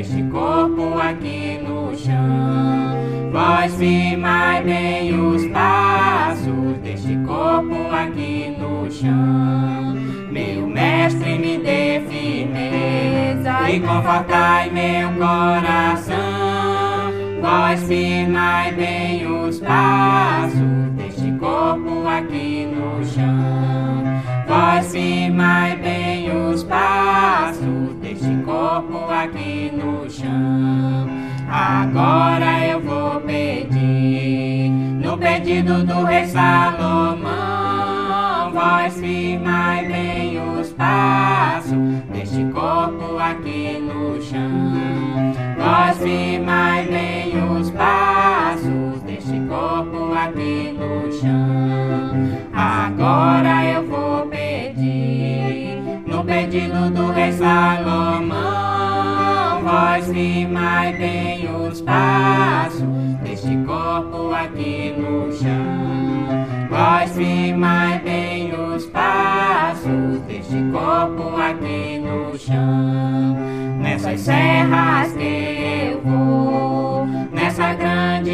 deste corpo aqui no chão. Vós firmai bem os passos deste corpo aqui no chão. Meu mestre, me dê firmeza e confortai meu coração. Vós firmai bem os passos deste corpo aqui no chão. Vós firmai bem os passos deste corpo aqui no chão. Agora eu vou pedir, no pedido do rei Salomão. Vós firmai bem os passos deste corpo aqui no chão. Vós firmai bem os passos deste corpo aqui no chão. Agora eu vou pedir, no pedido do rei Salomão. Vós firmai bem os passos deste corpo aqui no chão. Vós firmai bem os passos deste corpo aqui no chão. Nessas serras que eu vou, nessa grande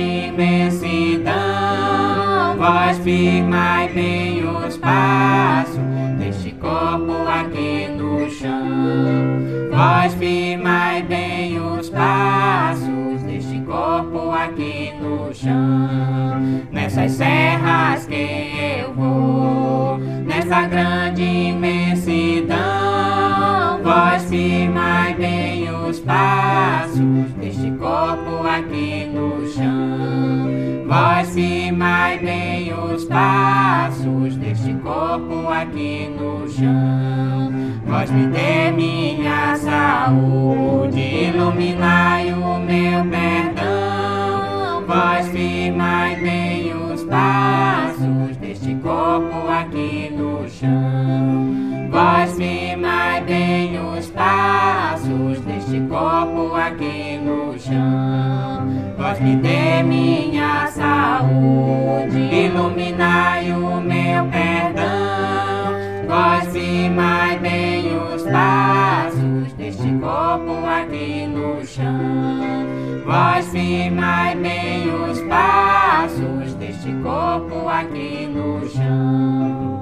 imensidão, vós firmai bem os passos deste corpo aqui no chão. Vós firmai bem os passos deste corpo aqui no chão. Nessas serras que eu vou, nessa grande imensidão, vós firmai bem os passos deste corpo aqui no chão. Vós firmai bem os passos deste corpo aqui no chão. Vós me dê minha saúde, iluminai o meu perdão. Vós firmai bem os passos deste corpo aqui no chão. Vós firmai bem os passos deste corpo aqui no chão. Vós me dê minha saúde, iluminai o meu perdão. Vós firmai bem os passos deste corpo aqui no chão. Vós firmai bem os passos deste corpo aqui no chão.